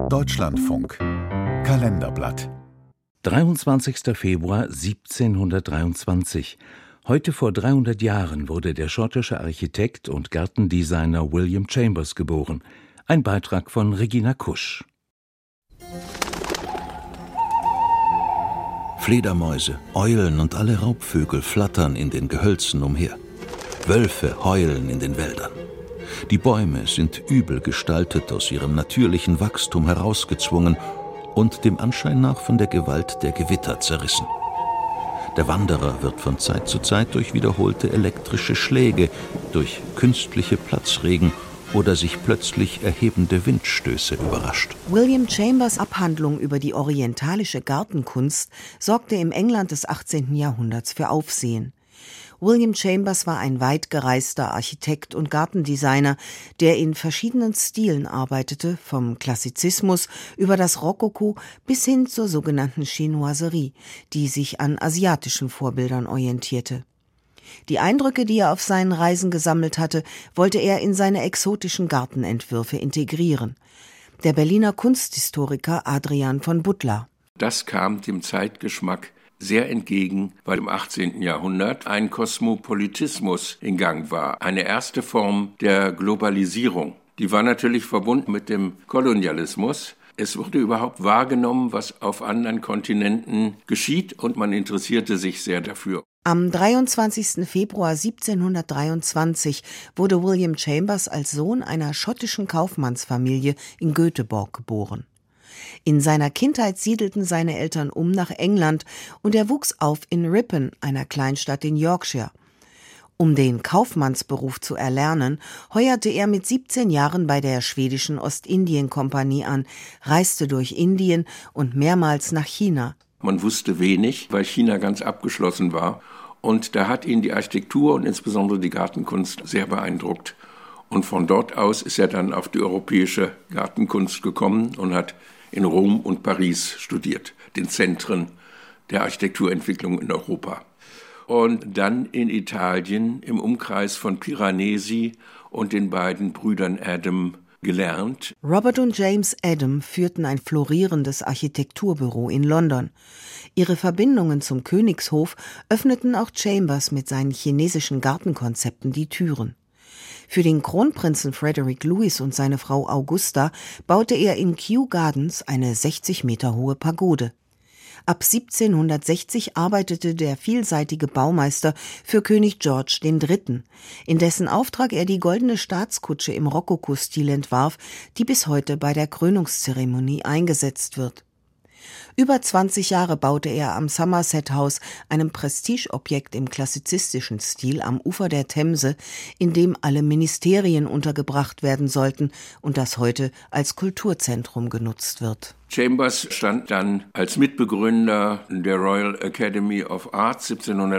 Deutschlandfunk Kalenderblatt 23. Februar 1723. Heute vor 300 Jahren wurde der schottische Architekt und Gartendesigner William Chambers geboren. Ein Beitrag von Regina Kusch. Fledermäuse, Eulen und alle Raubvögel flattern in den Gehölzen umher. Wölfe heulen in den Wäldern. Die Bäume sind übel gestaltet, aus ihrem natürlichen Wachstum herausgezwungen und dem Anschein nach von der Gewalt der Gewitter zerrissen. Der Wanderer wird von Zeit zu Zeit durch wiederholte elektrische Schläge, durch künstliche Platzregen oder sich plötzlich erhebende Windstöße überrascht. William Chambers' Abhandlung über die orientalische Gartenkunst sorgte im England des 18. Jahrhunderts für Aufsehen. William Chambers war ein weit gereister Architekt und Gartendesigner, der in verschiedenen Stilen arbeitete, vom Klassizismus über das Rokoko bis hin zur sogenannten Chinoiserie, die sich an asiatischen Vorbildern orientierte. Die Eindrücke, die er auf seinen Reisen gesammelt hatte, wollte er in seine exotischen Gartenentwürfe integrieren. Der Berliner Kunsthistoriker Adrian von Butler. Das kam dem Zeitgeschmack sehr entgegen, weil im 18. Jahrhundert ein Kosmopolitismus in Gang war. Eine erste Form der Globalisierung. Die war natürlich verbunden mit dem Kolonialismus. Es wurde überhaupt wahrgenommen, was auf anderen Kontinenten geschieht, und man interessierte sich sehr dafür. Am 23. Februar 1723 wurde William Chambers als Sohn einer schottischen Kaufmannsfamilie in Göteborg geboren. In seiner Kindheit siedelten seine Eltern um nach England und er wuchs auf in Ripon, einer Kleinstadt in Yorkshire. Um den Kaufmannsberuf zu erlernen, heuerte er mit 17 Jahren bei der schwedischen Ostindien-Kompanie an, reiste durch Indien und mehrmals nach China. Man wusste wenig, weil China ganz abgeschlossen war. Und da hat ihn die Architektur und insbesondere die Gartenkunst sehr beeindruckt. Und von dort aus ist er dann auf die europäische Gartenkunst gekommen und hat in Rom und Paris studiert, den Zentren der Architekturentwicklung in Europa. Und dann in Italien im Umkreis von Piranesi und den beiden Brüdern Adam gelernt. Robert und James Adam führten ein florierendes Architekturbüro in London. Ihre Verbindungen zum Königshof öffneten auch Chambers mit seinen chinesischen Gartenkonzepten die Türen. Für den Kronprinzen Frederick Louis und seine Frau Augusta baute er in Kew Gardens eine 60 Meter hohe Pagode. Ab 1760 arbeitete der vielseitige Baumeister für König George III., in dessen Auftrag er die goldene Staatskutsche im Rokoko-Stil entwarf, die bis heute bei der Krönungszeremonie eingesetzt wird. Über 20 Jahre baute er am Somerset House, einem Prestigeobjekt im klassizistischen Stil am Ufer der Themse, in dem alle Ministerien untergebracht werden sollten und das heute als Kulturzentrum genutzt wird. Chambers stand dann als Mitbegründer der Royal Academy of Arts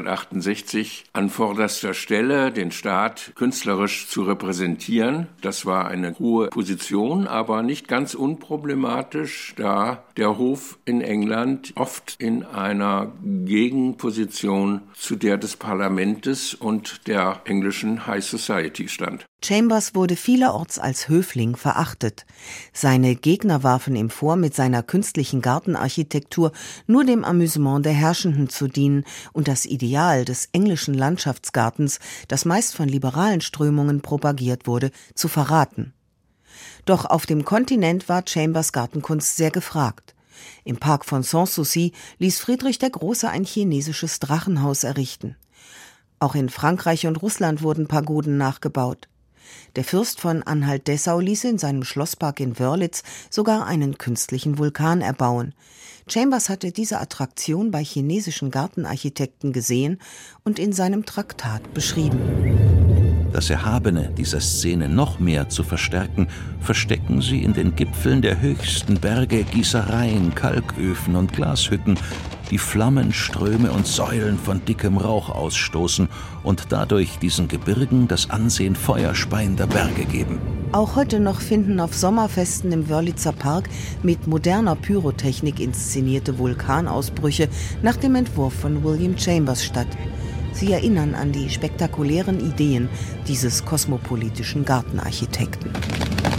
1768 an vorderster Stelle, den Staat künstlerisch zu repräsentieren. Das war eine hohe Position, aber nicht ganz unproblematisch, da der Hof in England oft in einer Gegenposition zu der des Parlamentes und der englischen High Society stand. Chambers wurde vielerorts als Höfling verachtet. Seine Gegner warfen ihm vor, mit seiner künstlichen Gartenarchitektur nur dem Amüsement der Herrschenden zu dienen und das Ideal des englischen Landschaftsgartens, das meist von liberalen Strömungen propagiert wurde, zu verraten. Doch auf dem Kontinent war Chambers Gartenkunst sehr gefragt. Im Park von Sanssouci ließ Friedrich der Große ein chinesisches Drachenhaus errichten. Auch in Frankreich und Russland wurden Pagoden nachgebaut. Der Fürst von Anhalt-Dessau ließ in seinem Schlosspark in Wörlitz sogar einen künstlichen Vulkan erbauen. Chambers hatte diese Attraktion bei chinesischen Gartenarchitekten gesehen und in seinem Traktat beschrieben. Das Erhabene dieser Szene noch mehr zu verstärken, verstecken sie in den Gipfeln der höchsten Berge Gießereien, Kalköfen und Glashütten, die Flammen, Ströme und Säulen von dickem Rauch ausstoßen und dadurch diesen Gebirgen das Ansehen feuerspeiender Berge geben. Auch heute noch finden auf Sommerfesten im Wörlitzer Park mit moderner Pyrotechnik inszenierte Vulkanausbrüche nach dem Entwurf von William Chambers statt. Sie erinnern an die spektakulären Ideen dieses kosmopolitischen Gartenarchitekten.